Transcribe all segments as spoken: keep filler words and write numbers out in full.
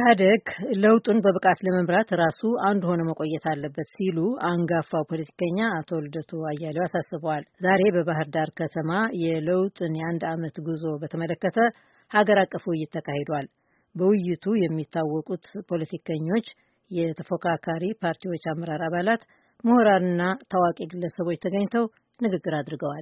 ኢህአዴግ ለውጡን በብቃት ለመምራት ራሱ አንድ ሆነ መቆየት አለበት ሲሉ አንጋፋው ፖለቲከኛ አቶ ልደቱ አያሌው አሳስበዋል። ዛሬ በባህር ዳር ከተማ የለውጥን የአንድ ዓመት ጉዞ በተመለከተ ሀገር አቀፍ ውይይት ተካሂዷል። በውይይቱ የሚታወቁት ፖለቲከኞች፣ የተፎካካሪ ፓርቲዎች አመራር አባላት፣ ምሁራንና ታዋቂ ግለሰቦች ተገኝተው ንግግር አድርገዋል።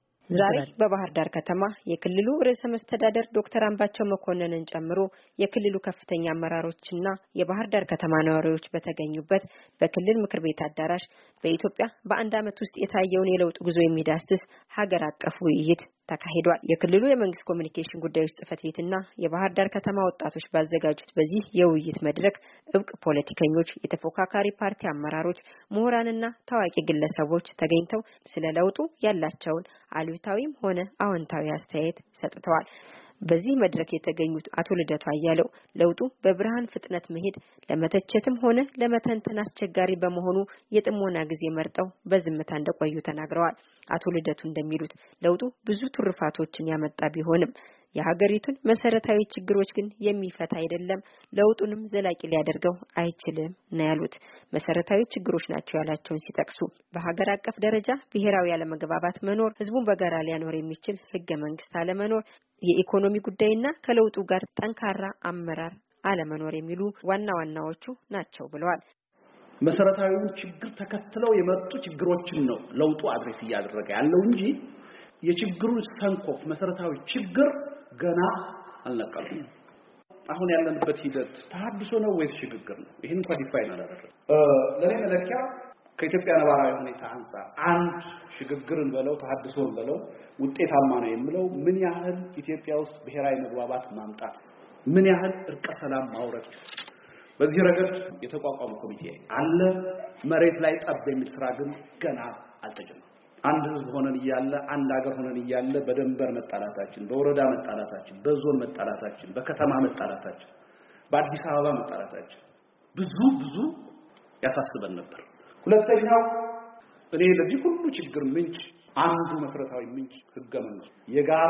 ዛሬ በባህር ዳር ከተማ የክልሉ ርዕሰ መስተዳደር ዶክተር አምባቸው መኮንንን ጨምሮ የክልሉ ከፍተኛ አመራሮችና የባህር ዳር ከተማ ነዋሪዎች በተገኙበት በክልል ምክር ቤት አዳራሽ በኢትዮጵያ በአንድ ዓመት ውስጥ የታየውን የለውጥ ጉዞ የሚዳስስ ሀገር አቀፍ ውይይት ተካሂዷል። የክልሉ የመንግስት ኮሚኒኬሽን ጉዳዮች ጽህፈት ቤትና የባህር ዳር ከተማ ወጣቶች ባዘጋጁት በዚህ የውይይት መድረክ እብቅ ፖለቲከኞች፣ የተፎካካሪ ፓርቲ አመራሮች፣ ምሁራንና ታዋቂ ግለሰቦች ተገኝተው ስለ ለውጡ ያላቸውን አሉታዊም ሆነ አዎንታዊ አስተያየት ሰጥተዋል። በዚህ መድረክ የተገኙት አቶ ልደቱ አያሌው ለውጡ በብርሃን ፍጥነት መሄድ ለመተቸትም ሆነ ለመተንተን አስቸጋሪ በመሆኑ የጥሞና ጊዜ መርጠው በዝምታ እንደቆዩ ተናግረዋል። አቶ ልደቱ እንደሚሉት ለውጡ ብዙ ትሩፋቶችን ያመጣ ቢሆንም የሀገሪቱን መሰረታዊ ችግሮች ግን የሚፈታ አይደለም፣ ለውጡንም ዘላቂ ሊያደርገው አይችልም ነው ያሉት። መሰረታዊ ችግሮች ናቸው ያላቸውን ሲጠቅሱ በሀገር አቀፍ ደረጃ ብሔራዊ ያለመግባባት መኖር፣ ህዝቡን በጋራ ሊያኖር የሚችል ህገ መንግስት አለመኖር፣ የኢኮኖሚ ጉዳይና ከለውጡ ጋር ጠንካራ አመራር አለመኖር የሚሉ ዋና ዋናዎቹ ናቸው ብለዋል። መሰረታዊውን ችግር ተከትለው የመጡ ችግሮችን ነው ለውጡ አድሬስ እያደረገ ያለው እንጂ የችግሩ ሰንኮፍ መሰረታዊ ችግር ገና አልነቀለም። አሁን ያለንበት ሂደት ተሐድሶ ነው ወይስ ሽግግር ነው? ይሄን እንኳን ዲፋይን አላደረገም። ለኔ መለኪያ ከኢትዮጵያ ነባራዊ ሁኔታ አንፃር አንድ ሽግግርን በለው ተሐድሶን በለው ውጤታማ ነው የሚለው ምን ያህል ኢትዮጵያ ውስጥ ብሔራዊ መግባባት ማምጣት፣ ምን ያህል እርቀ ሰላም ማውረድ። በዚህ ረገድ የተቋቋመ ኮሚቴ አለ። መሬት ላይ ጠብ የሚል ስራ ግን ገና አልተጀመረም። አንድ ህዝብ ሆነን ይያለ አንድ ሀገር ሆነን ይያለ በደንበር መጣላታችን፣ በወረዳ መጣላታችን፣ በዞን መጣላታችን፣ በከተማ መጣላታችን፣ በአዲስ አበባ መጣላታችን ብዙ ብዙ ያሳስበን ነበር። ሁለተኛው እኔ ለዚህ ሁሉ ችግር ምንጭ አንዱ መሰረታዊ ምንጭ ህገ መንግስት የጋራ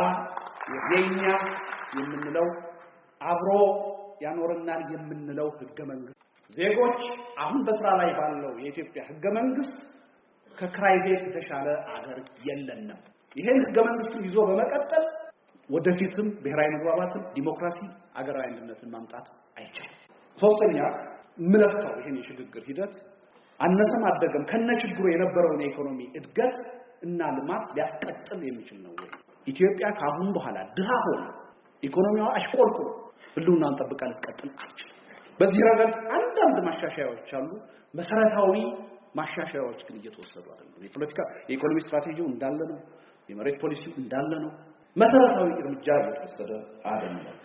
የኛ የምንለው አብሮ ያኖርናል የምንለው ህገ መንግስት ዜጎች አሁን በስራ ላይ ባለው የኢትዮጵያ ህገ መንግስት ከክራይ ቤት የተሻለ አገር የለንም። ይሄን ህገ መንግስት ይዞ በመቀጠል ወደፊትም ብሔራዊ መግባባትን፣ ዲሞክራሲ፣ አገራዊ አንድነትን ማምጣት አይቻልም። ሶስተኛ ምለክታው ይሄን የሽግግር ሂደት አነሰም አደገም ከነችግሩ የነበረውን የኢኮኖሚ እድገት እና ልማት ሊያስቀጥል የሚችል ነው ወይ? ኢትዮጵያ ካሁን በኋላ ድሃ ሆነ ኢኮኖሚዋ አሽቆልቁሎ ሁሉን ጠብቃ ልትቀጥል አትችልም። በዚህ ረገድ አንዳንድ ማሻሻያዎች አሉ። መሰረታዊ ማሻሻያዎች ግን እየተወሰዱ አይደለም። የፖለቲካ የኢኮኖሚ ስትራቴጂው እንዳለ ነው። የመሬት ፖሊሲው እንዳለ ነው። መሰረታዊ እርምጃ እየተወሰደ አይደለም።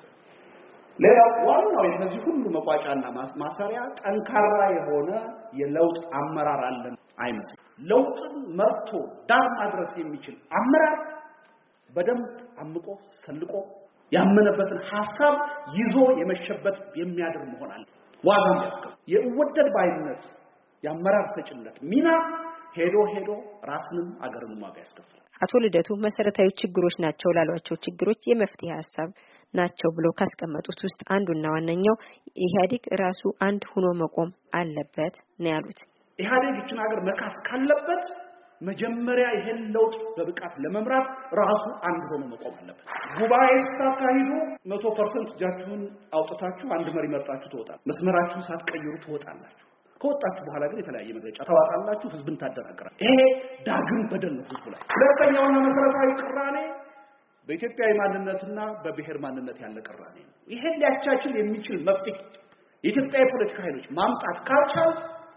ሌላው ዋናው የዚህ ሁሉ መቋጫና ማሰሪያ ጠንካራ የሆነ የለውጥ አመራር አለን አይመስልም። ለውጥን መርቶ ዳር ማድረስ የሚችል አመራር በደንብ አምቆ ሰልቆ ያመነበትን ሐሳብ ይዞ የመሸበት የሚያድር መሆን አለ። ዋጋም ያስከፍል የወደድ ባይነት የአመራር ሰጭነት ሚና ሄዶ ሄዶ ራስንም አገርንም ዋጋ ያስከፍላል። አቶ ልደቱ መሰረታዊ ችግሮች ናቸው ላሏቸው ችግሮች የመፍትሄ ሐሳብ ናቸው ብሎ ካስቀመጡት ውስጥ አንዱና ዋነኛው ኢህአዴግ ራሱ አንድ ሆኖ መቆም አለበት ነው ያሉት። ኢህአዴግ ይችን ሀገር መካስ ካለበት መጀመሪያ ይሄን ለውጥ በብቃት ለመምራት ራሱ አንድ ሆኖ መቆም አለበት። ጉባኤ ሳታሂዱ መቶ ፐርሰንት እጃችሁን አውጥታችሁ አንድ መሪ መርጣችሁ ትወጣላችሁ። መስመራችሁን ሳትቀይሩ ትወጣላችሁ። ከወጣችሁ በኋላ ግን የተለያየ መግለጫ ታወጣላችሁ፣ ህዝብን ታደናግራላችሁ። ይሄ ዳግም በደል ነው ህዝቡ ላይ። ሁለተኛውና መሰረታዊ ቅራኔ በኢትዮጵያዊ ማንነትና በብሔር ማንነት ያለ ቅራኔ ነው። ይሄን ሊያቻችል የሚችል መፍትሄ የኢትዮጵያ የፖለቲካ ኃይሎች ማምጣት ካልቻሉ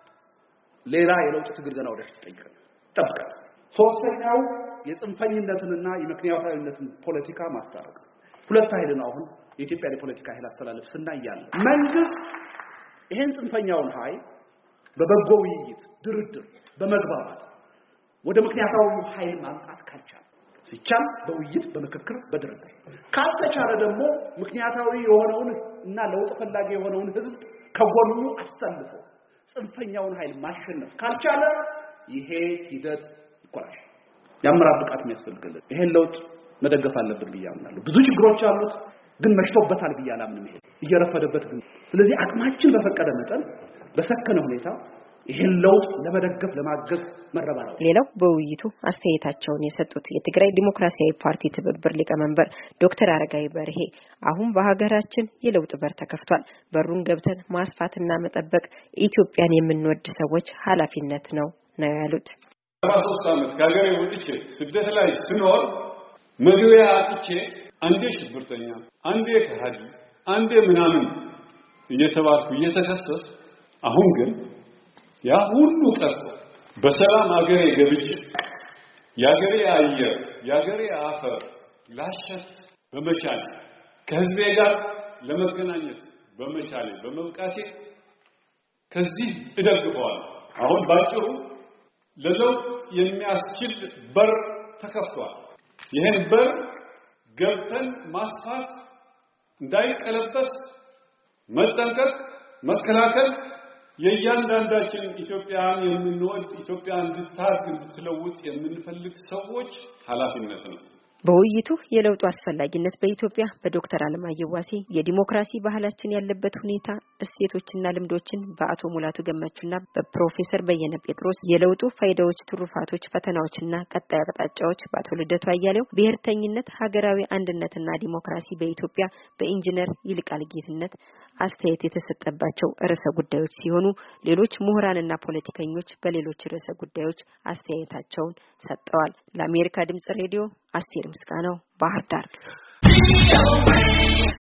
ሌላ የለውጥ ትግል ገና ወደፊት ይጠይቃል ይጠብቃል። ሶስተኛው የጽንፈኝነትንና የምክንያታዊነትን ፖለቲካ ማስታረቅ። ሁለት ኃይል ነው አሁን የኢትዮጵያ የፖለቲካ ኃይል አስተላለፍ ስናያለ መንግስት ይሄን ጽንፈኛውን ኃይል በበጎ ውይይት፣ ድርድር፣ በመግባባት ወደ ምክንያታዊ ኃይል ማምጣት ካልቻለ ሲቻል በውይይት በመከክር በድርድር ካልተቻለ ደግሞ ምክንያታዊ የሆነውን እና ለውጥ ፈላጊ የሆነውን ህዝብ ከጎኑ አሰልፎ ጽንፈኛውን ኃይል ማሸነፍ ካልቻለ ይሄ ሂደት ይቆራሽ ያመራር ብቃት የሚያስፈልግልን ይሄን ለውጥ መደገፍ አለብን ብያምናለሁ። ብዙ ችግሮች አሉት። ግን መሽቶበታል ብያላምን ነው እየረፈደበት ግን ስለዚህ አቅማችን በፈቀደ መጠን በሰከነ ሁኔታ ይሄን ለውጥ ለመደገፍ ለማገዝ መረባረብ ሌላው በውይይቱ አስተያየታቸውን የሰጡት የትግራይ ዲሞክራሲያዊ ፓርቲ ትብብር ሊቀመንበር ዶክተር አረጋዊ በርሄ አሁን በሀገራችን የለውጥ በር ተከፍቷል በሩን ገብተን ማስፋትና መጠበቅ ኢትዮጵያን የምንወድ ሰዎች ኃላፊነት ነው ነው ያሉት ሶስት አመት ከሀገሬ ወጥቼ ስደት ላይ ስኖር መግቢያ አጥቼ አንዴ ሽብርተኛ አንዴ ከሃዲ አንዴ ምናምን እየተባልኩ እየተከሰስ አሁን ግን ያ ሁሉ ቀርቶ በሰላም ሀገሬ ገብቼ ያገሬ አየር ያገሬ አፈር ላሸት በመቻል ከህዝቤ ጋር ለመገናኘት በመቻል በመብቃቴ ከዚህ እደግፈዋል አሁን ባጭሩ ለለውጥ የሚያስችል በር ተከፍቷል ይሄን በር ገብተን ማስፋት እንዳይቀለበስ መጠንቀቅ መከላከል የእያንዳንዳችን ኢትዮጵያን የምንወድ ኢትዮጵያን እንድታድግ እንድትለውጥ የምንፈልግ ሰዎች ኃላፊነት ነው በውይይቱ የለውጡ አስፈላጊነት በኢትዮጵያ በዶክተር አለማየሁ ዋሴ የዲሞክራሲ ባህላችን ያለበት ሁኔታ እሴቶችና ልምዶችን በአቶ ሙላቱ ገመቹና በፕሮፌሰር በየነ ጴጥሮስ የለውጡ ፋይዳዎች ትሩፋቶች ፈተናዎችና ቀጣይ አቅጣጫዎች በአቶ ልደቱ አያሌው ብሔርተኝነት ሀገራዊ አንድነትና ዲሞክራሲ በኢትዮጵያ በኢንጂነር ይልቃል ጌትነት አስተያየት የተሰጠባቸው ርዕሰ ጉዳዮች ሲሆኑ ሌሎች ምሁራንና ፖለቲከኞች በሌሎች ርዕሰ ጉዳዮች አስተያየታቸውን ሰጥተዋል ለአሜሪካ ድምጽ ሬዲዮ አስቴር ምስጋናው ባህር ዳር